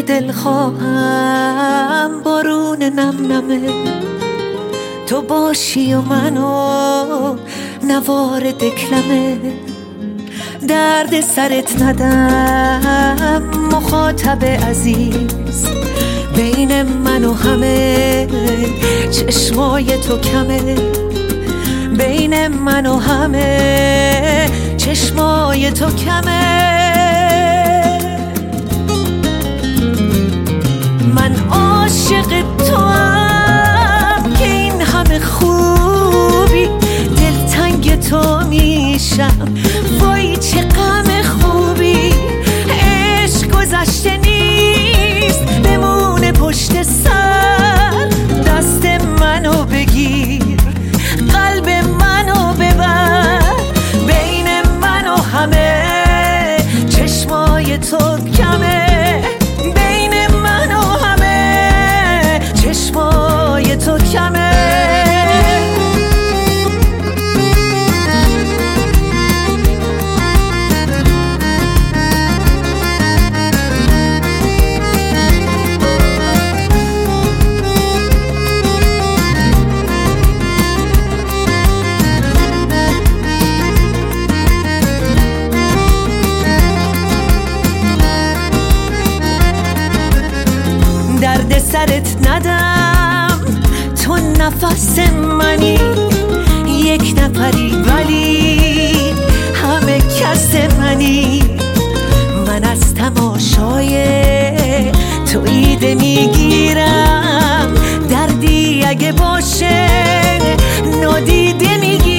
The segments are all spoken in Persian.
دلخواهم بارون نم نمه، تو باشی و منو نوار دکلمه. درد سرت ندم مخاطب عزیز، بین من و همه چشمای تو کمه. بین من و همه چشمای تو کمه. من عاشق توام که این همه خوبی، دلتنگ تو میشم وای چه غم خوبی. عشق گذشته نیست بمونه پشت سر، دست منو بگیر قلب منو ببر. بین من و همه چشمای تو کمه. بین من و همه چشمای تو کمه. درد سرت ندم تو نفس منی، یک نفری ولی همه کس منی. من از تماشای تو ایده میگیرم، دردی اگه باشه نادیده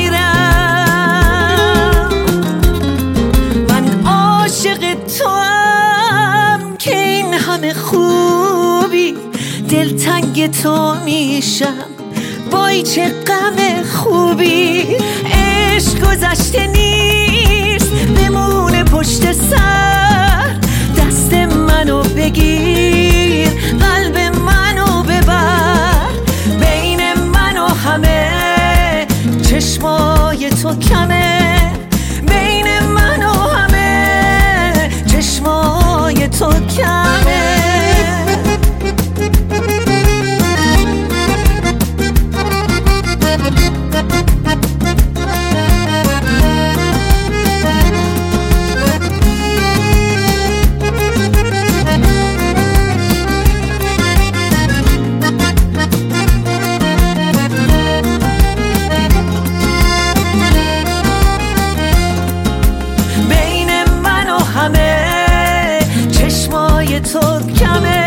میگیرم. من عاشق توام که این همه خوبی، دلتنگ تو میشم وای چه غم خوبی. عشق گذشته نیست بمونه پشت سر، دست منو بگیر قلب منو ببر. بین من و همه چشمای تو کمه. بین من و همه چشمای تو کمه. تو کمه.